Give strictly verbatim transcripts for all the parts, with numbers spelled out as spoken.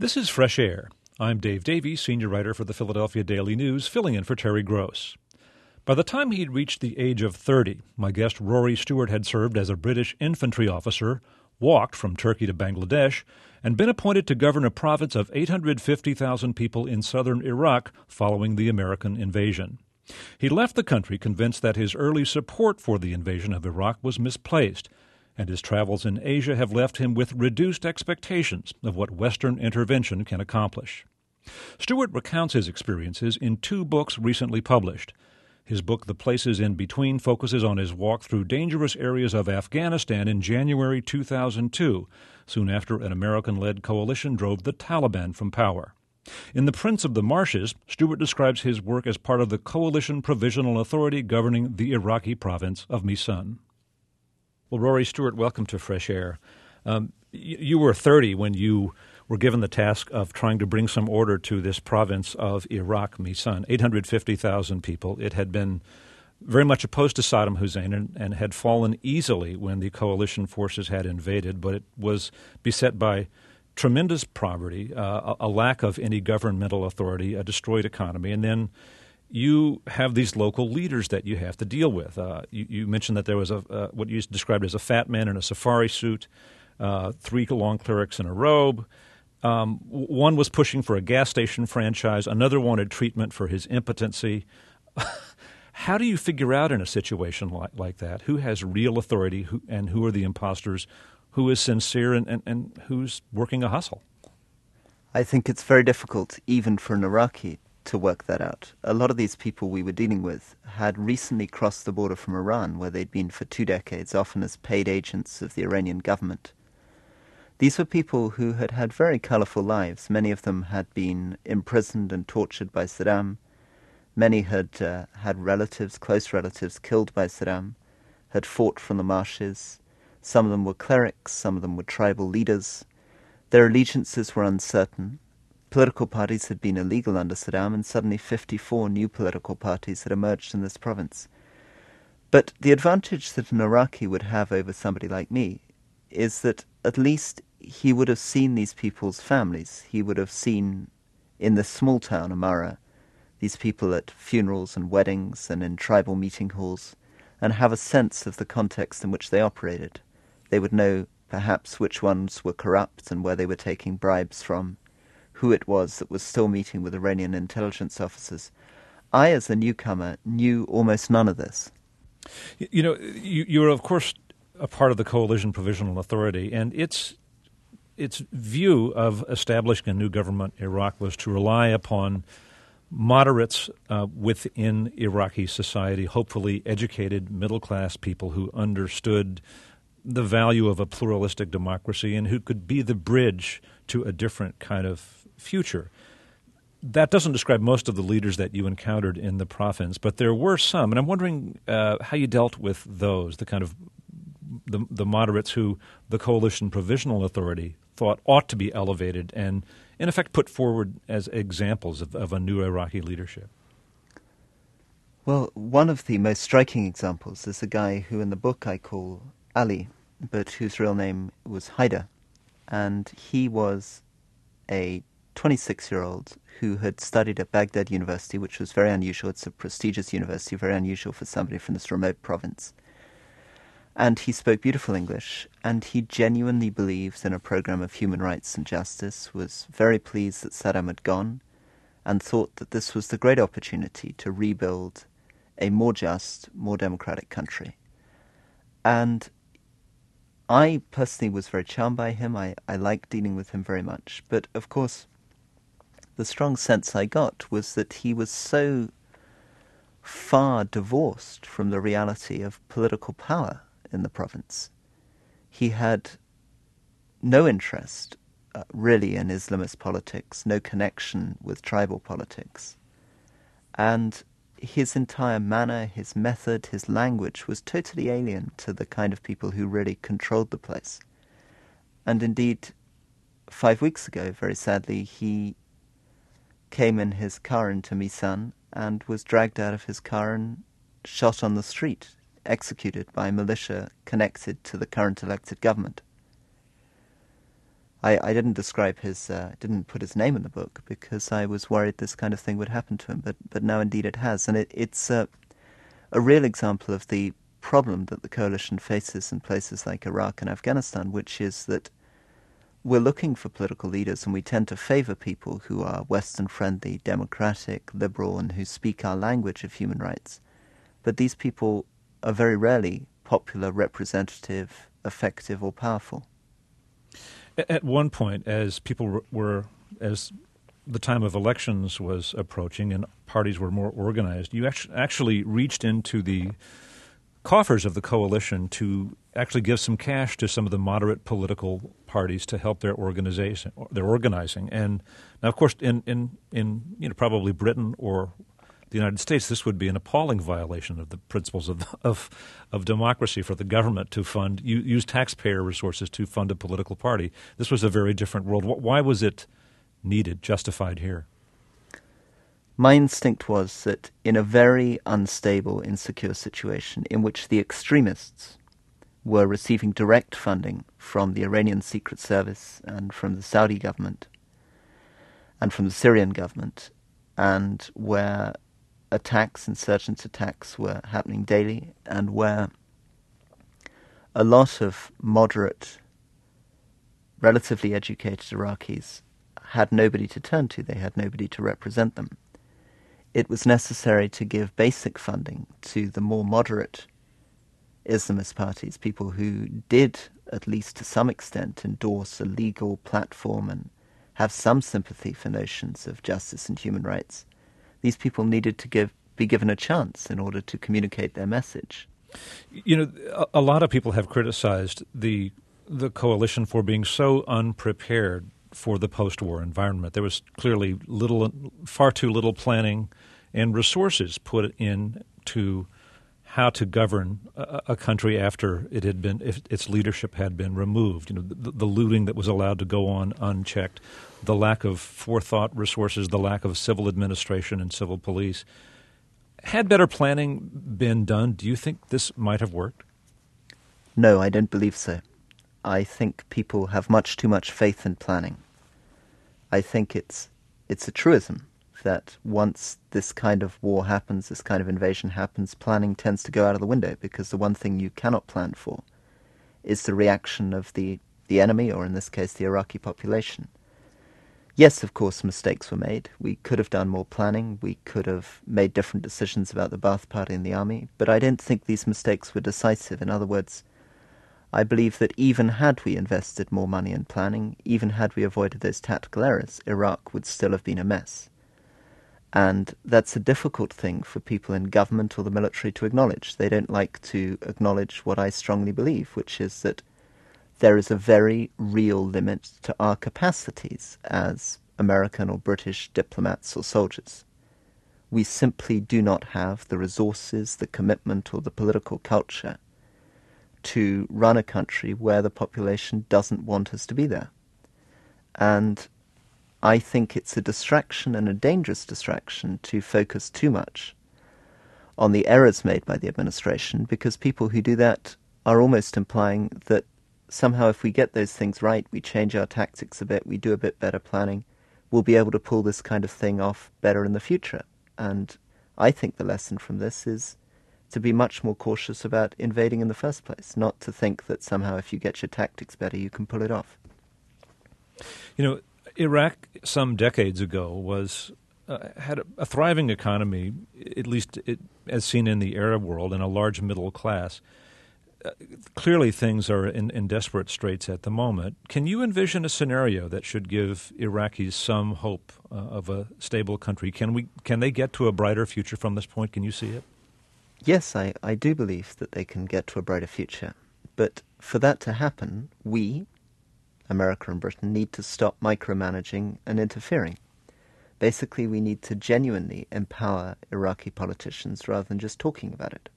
This is Fresh Air. I'm Dave Davies, senior writer for the Philadelphia Daily News, filling in for Terry Gross. By the time he'd reached the age of thirty, my guest Rory Stewart had served as a British infantry officer, walked from Turkey to Bangladesh, and been appointed to govern a province of eight hundred fifty thousand people in southern Iraq following the American invasion. He left the country convinced that his early support for the invasion of Iraq was misplaced, and his travels in Asia have left him with reduced expectations of what Western intervention can accomplish. Stewart recounts his experiences in two books recently published. His book, The Places in Between, focuses on his walk through dangerous areas of Afghanistan in January two thousand two, soon after an American-led coalition drove the Taliban from power. In The Prince of the Marshes, Stewart describes his work as part of the Coalition Provisional Authority governing the Iraqi province of Misan. Well, Rory Stewart, welcome to Fresh Air. Um, you, you were thirty when you were given the task of trying to bring some order to this province of Iraq, Misan, eight hundred fifty thousand people. It had been very much opposed to Saddam Hussein and, and had fallen easily when the coalition forces had invaded, but it was beset by tremendous poverty, uh, a, a lack of any governmental authority, a destroyed economy, and then you have these local leaders that you have to deal with. Uh, you, you mentioned that there was a uh, what you described as a fat man in a safari suit, uh, three long clerics in a robe. Um, one was pushing for a gas station franchise. Another wanted treatment for his impotency. How do you figure out in a situation like, like that who has real authority who, and who are the imposters, who is sincere and, and, and who's working a hustle? I think it's very difficult, even for an Iraqi, to work that out. A lot of these people we were dealing with had recently crossed the border from Iran, where they'd been for two decades, often as paid agents of the Iranian government. These were people who had had very colourful lives. Many of them had been imprisoned and tortured by Saddam. Many had uh, had relatives, close relatives, killed by Saddam, had fought from the marshes. Some of them were clerics, some of them were tribal leaders. Their allegiances were uncertain. Political parties had been illegal under Saddam, and suddenly fifty-four new political parties had emerged in this province. But the advantage that an Iraqi would have over somebody like me is that at least he would have seen these people's families. He would have seen, in this small town, Amara, these people at funerals and weddings and in tribal meeting halls, and have a sense of the context in which they operated. They would know, perhaps, which ones were corrupt and where they were taking bribes from, who it was that was still meeting with Iranian intelligence officers. I, as a newcomer, knew almost none of this. You know, you, you're, of course, a part of the Coalition Provisional Authority, and its its view of establishing a new government in Iraq was to rely upon moderates uh, within Iraqi society, hopefully educated middle-class people who understood the value of a pluralistic democracy and who could be the bridge to a different kind of future. That doesn't describe most of the leaders that you encountered in the province, but there were some, and I'm wondering uh, how you dealt with those, the kind of the, the moderates who the Coalition Provisional Authority thought ought to be elevated and, in effect, put forward as examples of, of a new Iraqi leadership. Well, one of the most striking examples is a guy who in the book I call Ali, but whose real name was Haider, and he was a twenty-six-year-old who had studied at Baghdad University, which was very unusual. It's a prestigious university, very unusual for somebody from this remote province. And he spoke beautiful English, and he genuinely believes in a program of human rights and justice, was very pleased that Saddam had gone, and thought that this was the great opportunity to rebuild a more just, more democratic country. And I personally was very charmed by him. I, I liked dealing with him very much. But, of course, the strong sense I got was that he was so far divorced from the reality of political power in the province. He had no interest, uh, really, in Islamist politics, no connection with tribal politics. And his entire manner, his method, his language was totally alien to the kind of people who really controlled the place. And indeed, five weeks ago, very sadly, he came in his car into Misan and was dragged out of his car and shot on the street, executed by militia connected to the current elected government. I, I didn't describe his, uh, didn't put his name in the book because I was worried this kind of thing would happen to him, but, but now indeed it has. And it, it's uh, a real example of the problem that the coalition faces in places like Iraq and Afghanistan, which is that we're looking for political leaders and we tend to favour people who are Western-friendly, democratic, liberal, and who speak our language of human rights. But these people are very rarely popular, representative, effective, or powerful. At one point, as people were, as the time of elections was approaching and parties were more organized, you actually reached into the coffers of the coalition to actually give some cash to some of the moderate political parties to help their organization, their organizing. And now, of course, in, in, in you know, probably Britain or the United States, this would be an appalling violation of the principles of of, of democracy for the government to fund, use taxpayer resources to fund a political party. This was a very different world. Why was it needed, justified here? My instinct was that in a very unstable, insecure situation in which the extremists were receiving direct funding from the Iranian Secret Service and from the Saudi government and from the Syrian government, and where attacks, insurgent attacks were happening daily, and where a lot of moderate, relatively educated Iraqis had nobody to turn to, they had nobody to represent them. It was necessary to give basic funding to the more moderate Islamist parties, people who did, at least to some extent, endorse a legal platform and have some sympathy for notions of justice and human rights. These people needed to give, be given a chance in order to communicate their message. You know, a, a lot of people have criticized the the coalition for being so unprepared for the post-war environment. There was clearly little, far too little planning and resources put into how to govern a, a country after it had been, if its leadership had been removed. You know, the, the looting that was allowed to go on unchecked, the lack of forethought resources, the lack of civil administration and civil police. Had better planning been done, do you think this might have worked? No, I don't believe so. I think people have much too much faith in planning. I think it's it's a truism that once this kind of war happens, this kind of invasion happens, planning tends to go out of the window, because the one thing you cannot plan for is the reaction of the, the enemy, or in this case the Iraqi population. Yes, of course, mistakes were made. We could have done more planning. We could have made different decisions about the Ba'ath Party in the army. But I don't think these mistakes were decisive. In other words, I believe that even had we invested more money in planning, even had we avoided those tactical errors, Iraq would still have been a mess. And that's a difficult thing for people in government or the military to acknowledge. They don't like to acknowledge what I strongly believe, which is that there is a very real limit to our capacities as American or British diplomats or soldiers. We simply do not have the resources, the commitment, or the political culture to run a country where the population doesn't want us to be there. And I think it's a distraction, and a dangerous distraction, to focus too much on the errors made by the administration, because people who do that are almost implying that somehow if we get those things right, we change our tactics a bit, we do a bit better planning, we'll be able to pull this kind of thing off better in the future. And I think the lesson from this is to be much more cautious about invading in the first place, not to think that somehow if you get your tactics better, you can pull it off. You know, Iraq some decades ago was uh, had a, a thriving economy, at least it, as seen in the Arab world, and a large middle class. Uh, clearly things are in, in desperate straits at the moment. Can you envision a scenario that should give Iraqis some hope uh, of a stable country? Can we? Can they get to a brighter future from this point? Can you see it? Yes, I, I do believe that they can get to a brighter future. But for that to happen, we, America and Britain, need to stop micromanaging and interfering. Basically, we need to genuinely empower Iraqi politicians rather than just talking about it.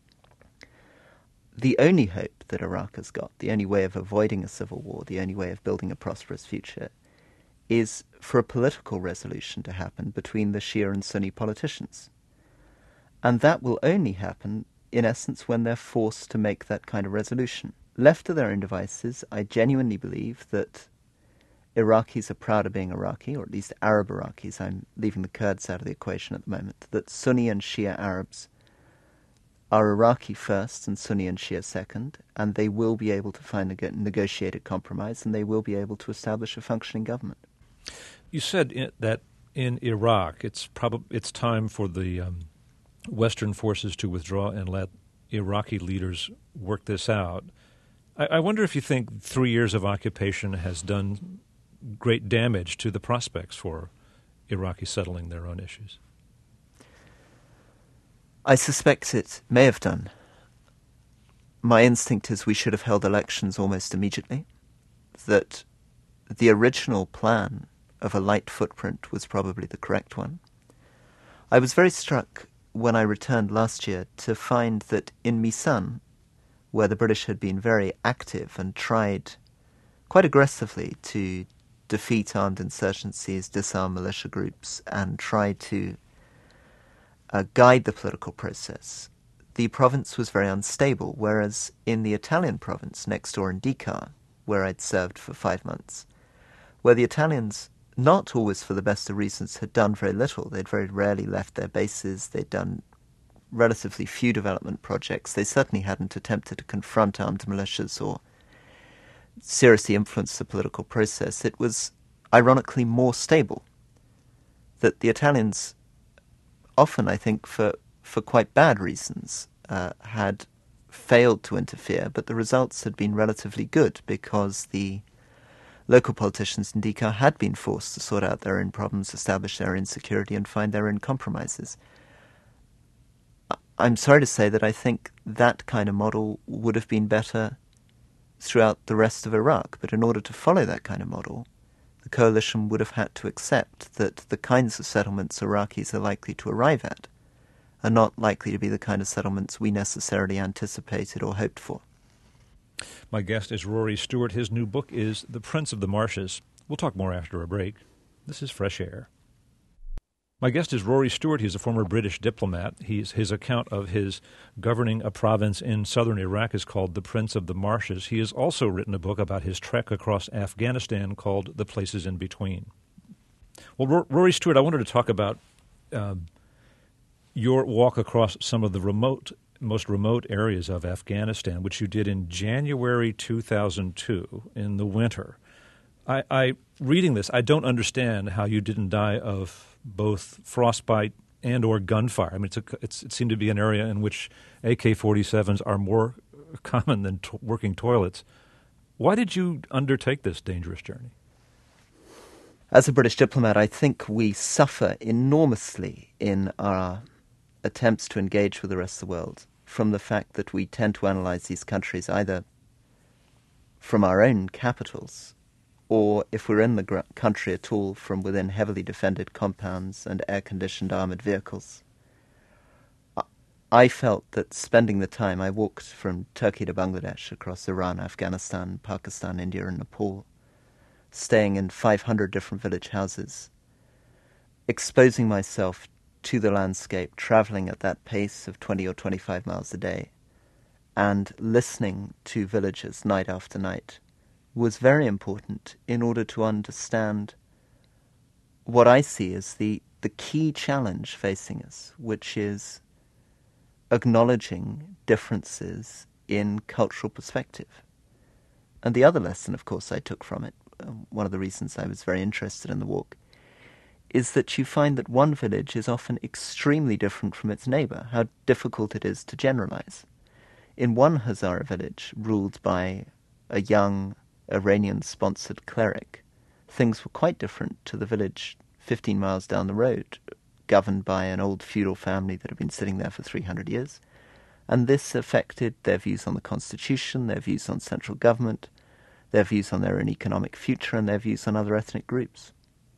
The only hope that Iraq has got, the only way of avoiding a civil war, the only way of building a prosperous future, is for a political resolution to happen between the Shia and Sunni politicians. And that will only happen, in essence, when they're forced to make that kind of resolution. Left to their own devices, I genuinely believe that Iraqis are proud of being Iraqi, or at least Arab Iraqis. I'm leaving the Kurds out of the equation at the moment. That Sunni and Shia Arabs are Iraqi first and Sunni and Shia second, and they will be able to find a negotiated compromise, and they will be able to establish a functioning government. You said in, that in Iraq it's probably it's time for the um, Western forces to withdraw and let Iraqi leaders work this out. I, I wonder if you think three years of occupation has done great damage to the prospects for Iraqis settling their own issues. I suspect it may have done. My instinct is we should have held elections almost immediately, that the original plan of a light footprint was probably the correct one. I was very struck when I returned last year to find that in Misan, where the British had been very active and tried quite aggressively to defeat armed insurgencies, disarm militia groups, and try to uh, guide the political process, the province was very unstable, whereas in the Italian province next door in Dikar, where I'd served for five months, where the Italians, not always for the best of reasons, had done very little. They'd very rarely left their bases. They'd done relatively few development projects. They certainly hadn't attempted to confront armed militias or seriously influence the political process. It was, ironically, more stable. That the Italians, often, I think, for, for quite bad reasons, uh, had failed to interfere, but the results had been relatively good because the local politicians in Dikar had been forced to sort out their own problems, establish their own security, and find their own compromises. I'm sorry to say that I think that kind of model would have been better throughout the rest of Iraq, but in order to follow that kind of model, the coalition would have had to accept that the kinds of settlements Iraqis are likely to arrive at are not likely to be the kind of settlements we necessarily anticipated or hoped for. My guest is Rory Stewart. His new book is The Prince of the Marshes. We'll talk more after a break. This is Fresh Air. My guest is Rory Stewart. He's a former British diplomat. He's, his account of his governing a province in southern Iraq is called The Prince of the Marshes. He has also written a book about his trek across Afghanistan called The Places in Between. Well, R- Rory Stewart, I wanted to talk about uh, your walk across some of the remote, most remote areas of Afghanistan, which you did in January two thousand two in the winter. I, I reading this, I don't understand how you didn't die of both frostbite and or gunfire. I mean, it's a, it's, it seemed to be an area in which A K forty-sevens are more common than to- working toilets. Why did you undertake this dangerous journey? As a British diplomat, I think we suffer enormously in our attempts to engage with the rest of the world from the fact that we tend to analyze these countries either from our own capitals or, if we're in the gr- country at all, from within heavily defended compounds and air-conditioned armoured vehicles. I felt that spending the time, I walked from Turkey to Bangladesh, across Iran, Afghanistan, Pakistan, India and Nepal, staying in five hundred different village houses, exposing myself to the landscape, travelling at that pace of twenty or twenty-five miles a day, and listening to villagers night after night, was very important in order to understand what I see as the, the key challenge facing us, which is acknowledging differences in cultural perspective. And the other lesson, of course, I took from it, um, one of the reasons I was very interested in the walk, is that you find that one village is often extremely different from its neighbour, how difficult it is to generalize. In one Hazara village, ruled by a young Iranian-sponsored cleric, things were quite different to the village fifteen miles down the road, governed by an old feudal family that had been sitting there for three hundred years. And this affected their views on the constitution, their views on central government, their views on their own economic future, and their views on other ethnic groups.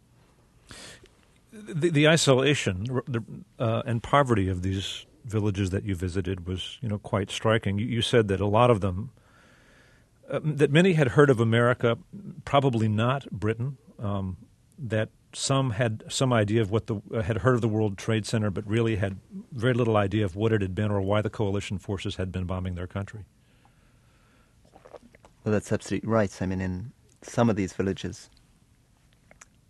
The, the isolation uh, and poverty of these villages that you visited was, you know, quite striking. You, you said that a lot of them, uh, that many had heard of America, probably not Britain, um, that some had some idea of what the uh, had heard of the World Trade Center, but really had very little idea of what it had been or why the coalition forces had been bombing their country. Well, that's absolutely right. I mean, in some of these villages,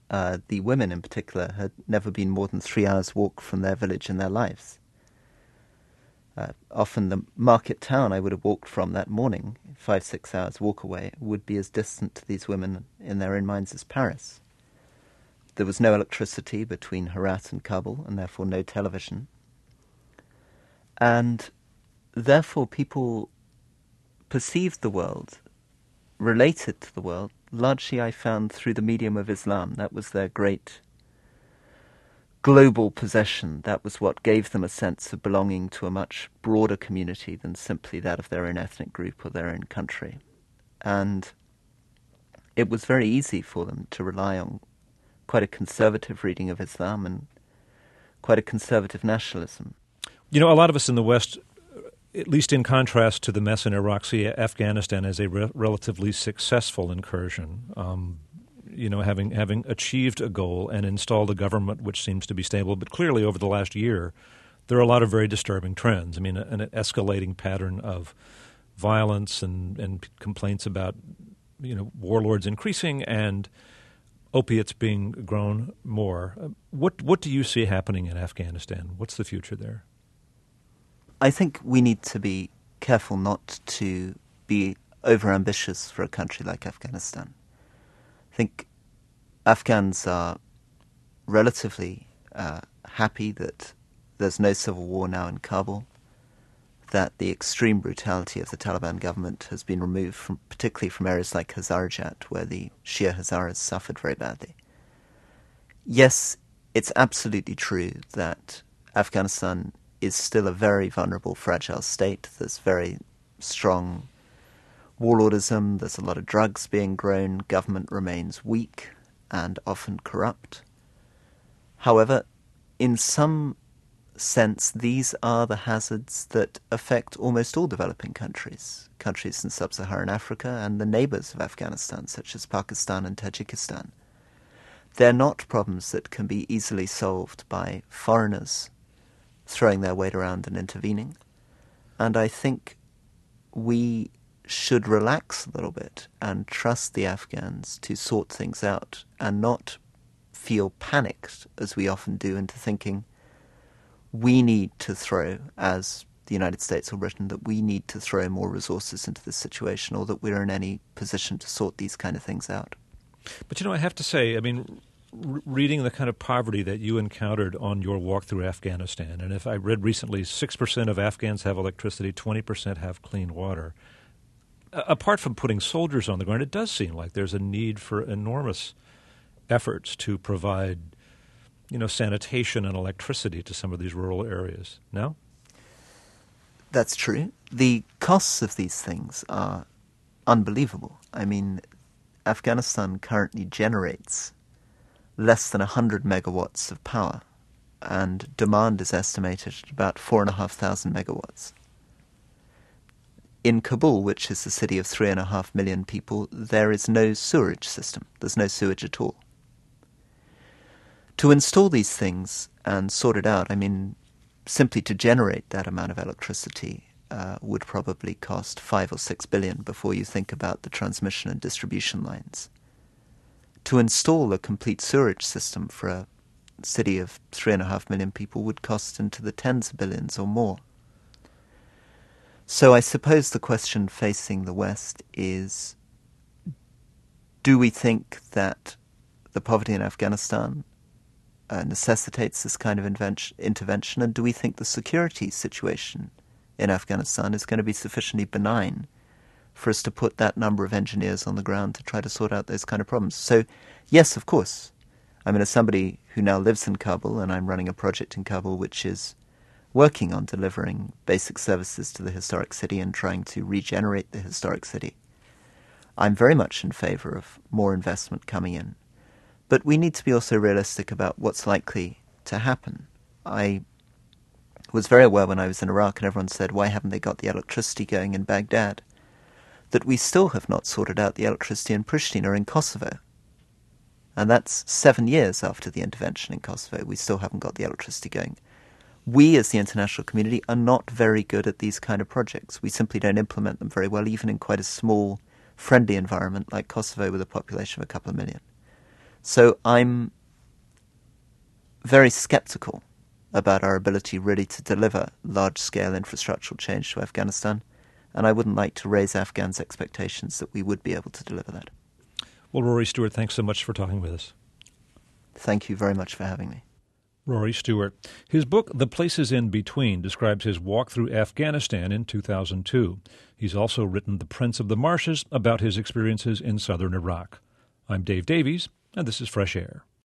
uh, the women in particular had never been more than three hours' walk from their village in their lives. Uh, often the market town I would have walked from that morning, five, six hours walk away, would be as distant to these women in their own minds as Paris. There was no electricity between Herat and Kabul, and therefore no television. And therefore people perceived the world, related to the world, largely I found through the medium of Islam. That was their great global possession. That was what gave them a sense of belonging to a much broader community than simply that of their own ethnic group or their own country. And it was very easy for them to rely on quite a conservative reading of Islam and quite a conservative nationalism. You know, a lot of us in the West, at least in contrast to the mess in Iraq, see Afghanistan as a re- relatively successful incursion. Um, you know, having having achieved a goal and installed a government which seems to be stable. But clearly over the last year, there are a lot of very disturbing trends. I mean, an escalating pattern of violence and, and complaints about, you know, warlords increasing and opiates being grown more. What what do you see happening in Afghanistan? What's the future there? I think we need to be careful not to be overambitious for a country like Afghanistan. I think Afghans are relatively uh, happy that there's no civil war now in Kabul, that the extreme brutality of the Taliban government has been removed, from, particularly from areas like Hazarajat, where the Shia Hazaras suffered very badly. Yes, it's absolutely true that Afghanistan is still a very vulnerable, fragile state. There's very strong warlordism, there's a lot of drugs being grown, government remains weak and often corrupt. However, in some sense, these are the hazards that affect almost all developing countries, countries in sub-Saharan Africa and the neighbours of Afghanistan, such as Pakistan and Tajikistan. They're not problems that can be easily solved by foreigners throwing their weight around and intervening. And I think we should relax a little bit and trust the Afghans to sort things out and not feel panicked, as we often do, into thinking we need to throw, as the United States or Britain, that we need to throw more resources into this situation or that we're in any position to sort these kind of things out. But, you know, I have to say, I mean, r- reading the kind of poverty that you encountered on your walk through Afghanistan, and if I read recently six percent of Afghans have electricity, twenty percent have clean water. Apart from putting soldiers on the ground, it does seem like there's a need for enormous efforts to provide, you know, sanitation and electricity to some of these rural areas. No? That's true. The costs of these things are unbelievable. I mean, Afghanistan currently generates less than one hundred megawatts of power, and demand is estimated at about four thousand five hundred megawatts. In Kabul, which is a city of three and a half million people, there is no sewerage system. There's no sewage at all. To install these things and sort it out, I mean, simply to generate that amount of electricity uh, would probably cost five or six billion before you think about the transmission and distribution lines. To install a complete sewerage system for a city of three and a half million people would cost into the tens of billions or more. So I suppose the question facing the West is, do we think that the poverty in Afghanistan uh, necessitates this kind of invention, intervention, and do we think the security situation in Afghanistan is going to be sufficiently benign for us to put that number of engineers on the ground to try to sort out those kind of problems? So, yes, of course. I mean, as somebody who now lives in Kabul, and I'm running a project in Kabul which is working on delivering basic services to the historic city and trying to regenerate the historic city, I'm very much in favour of more investment coming in. But we need to be also realistic about what's likely to happen. I was very aware when I was in Iraq and everyone said, why haven't they got the electricity going in Baghdad, that we still have not sorted out the electricity in Pristina or in Kosovo. And that's seven years after the intervention in Kosovo. We still haven't got the electricity going. We, as the international community, are not very good at these kind of projects. We simply don't implement them very well, even in quite a small, friendly environment like Kosovo with a population of a couple of million. So I'm very sceptical about our ability really to deliver large-scale infrastructural change to Afghanistan, and I wouldn't like to raise Afghans' expectations that we would be able to deliver that. Well, Rory Stewart, thanks so much for talking with us. Thank you very much for having me. Rory Stewart. His book, The Places in Between, describes his walk through Afghanistan in two thousand two. He's also written The Prince of the Marshes, about his experiences in southern Iraq. I'm Dave Davies, and this is Fresh Air.